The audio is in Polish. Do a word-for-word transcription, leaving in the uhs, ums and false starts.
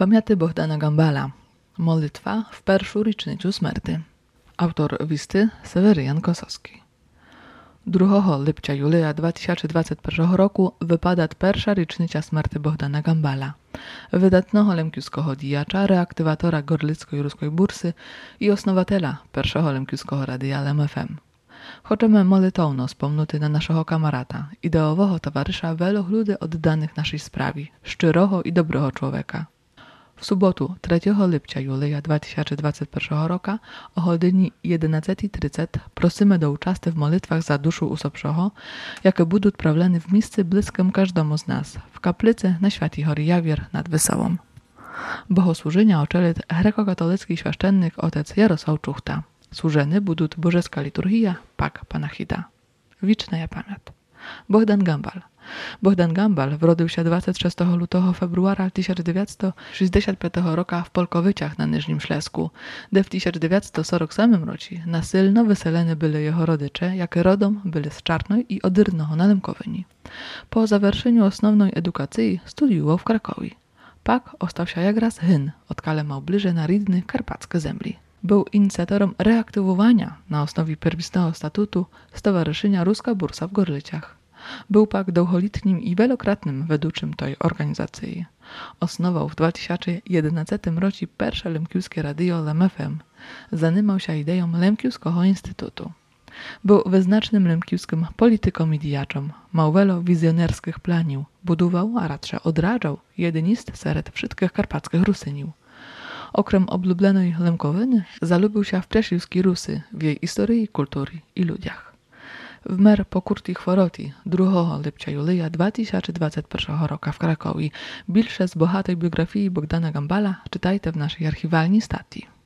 Pamięty Bohdana Gambala. Molitwa w pierwszą rocznicę śmierci. Autor listy Seweryjan Kosowski. drugiego lipca Julia dwa tysiące dwudziestego pierwszego roku wypada pierwsza rocznica śmierci Bohdana Gambala, wydatnego lemkiuskiego dijacza, reaktywatora gorlickiej ruskiej bursy i osnowatela pierwszego lemkiuskiego radia L M F M. Chcemy molitowno wspomnieć na naszego kamarata, ideowego towarzysza wielu ludzi oddanych naszej sprawie, szczerego i dobrego człowieka. W sobotu trzeciego lipca Julia dwa tysiące dwudziestego pierwszego roku o godzinie jedenastej trzydzieści prosimy do uczasty w molitwach za duszę usobszego, jakie będą odprawione w miejscu bliskim każdemu z nas, w kaplicy na Świętej Hory Jawier nad Wesołą. Bogosłużenia oczeli grekokatolicki święcennik otec Jarosław Czuchta. Służeny będą bożeska liturgia, pak panachida. Wieczna pamięć. Bohdan Gambal. Bohdan Gambal wrodził się dwudziestego szóstego lutego februara tysiąc dziewięćset sześćdziesiątego piątego roku w Polkowyciach na Niżnym Ślesku, gdzie w tysiąc dziewięćset czterdziestym ósmym roku nasilno wyseleni byli jego rodzice, jakie rodom byli z Czarnej i Odyrnego na Lemkowyni. Po zawerszeniu osnownej edukacji studiował w Krakowie. Pak ostał się jak raz hyn, odkale miał bliżej na rydny karpackie zemli. Był inicjatorem reaktywowania na osnowie pierwotnego statutu Stowarzyszenia Ruska Bursa w Gorlicach. Był pak długoletnim i wielokrotnym weduczym tej organizacji. Osnował w dwa tysiące jedenastym roku pierwsze lemkiuskie radio L M F M. Zanimał się ideą Lemkiuskiego Instytutu. Był wyznacznym lemkiuskim polityką i dijaczem. Miał wielu wizjonerskich planiów. Budował, a raczej odradzał jedynist seret wszystkich karpackich Rusyniów. Okrem oblubionej Lemkowyny zalubił się w Prześliwskiej Rusy, w jej historii, kultury i ludziach. W mer pokurti chworoty drugiego lipca Julia dwa tysiące dwudziestego pierwszego roku w Krakowie. Bilsze z bohatej biografii Bohdana Gambala czytajcie w naszej archiwalnej stacji.